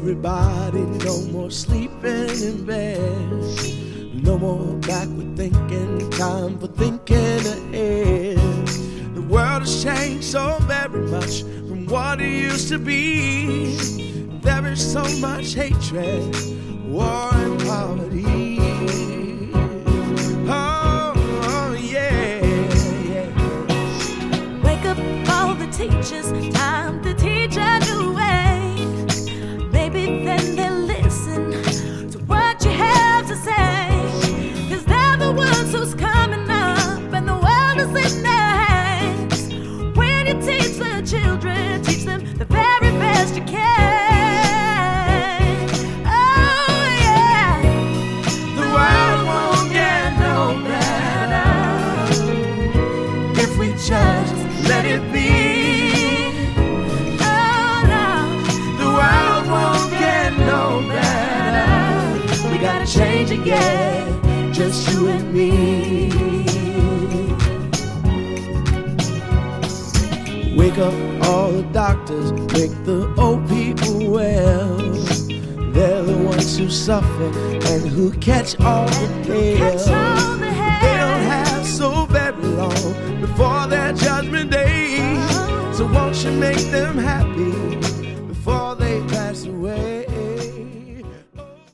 everybody, no more sleeping in bed. No more backward thinking, time for thinking ahead. The world has changed so very much from what it used to be. There is so much hatred, war and poverty. Oh, yeah, yeah. Wake up all the teachers, time to teach a new way. Maybe then they'll listen to what you have to say. Cause they're the ones who's coming up and the world is in their hands. When you teach the children, teach them the very best you can. Just let it be. Oh no, the world won't get no better. We gotta change again, just you and me. Wake up all the doctors, make the old people well. They're the ones who suffer and who catch all the hell. They don't have so very long before their judgment day. So won't you make